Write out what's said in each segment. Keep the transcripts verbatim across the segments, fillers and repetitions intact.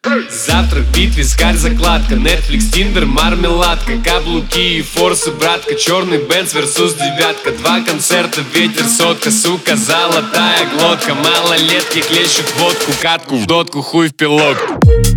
Завтрак, бит, вискарь, закладка, Netflix, Tinder, мармеладка, каблуки и форсы, братка, черный Бенц versus девятка. Два концерта, ветер, сотка, сука, золотая глотка. Малолетки хлещут водку, катку в дотку, хуй в пилотку.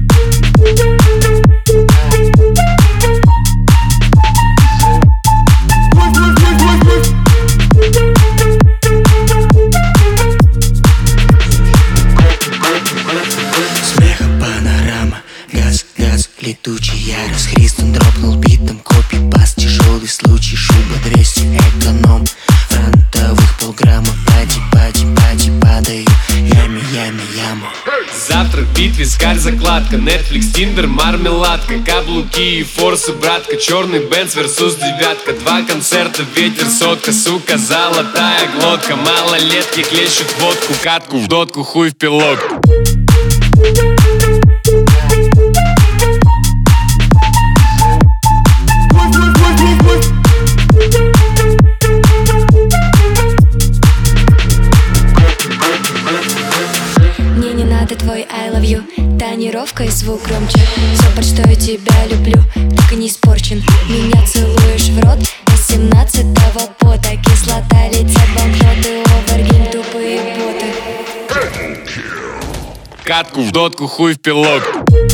Летучий ярость, Христон дропнул битом, копипаст, тяжелый случай, шуба двести, эконом, фронтовых полграмма, пати, пати, пати, падаю, ями, ями, яму. Завтрак, бит, вискарь, закладка, Netflix, Tinder, мармеладка, каблуки и форсы, братка, черный Бенц versus девятка. Два концерта, ветер, сотка, сука, золотая глотка. Малолетки хлещут водку, катку в дотку, хуй в пилотку. Надо твой I love you, тонировка и звук громче. Все, под что я тебя люблю, только не испорчен. Меня целуешь в рот из семнадцатого пота. Кислота, летят банкноты, овергейм, тупые боты. Катку в дотку, хуй в пилотку.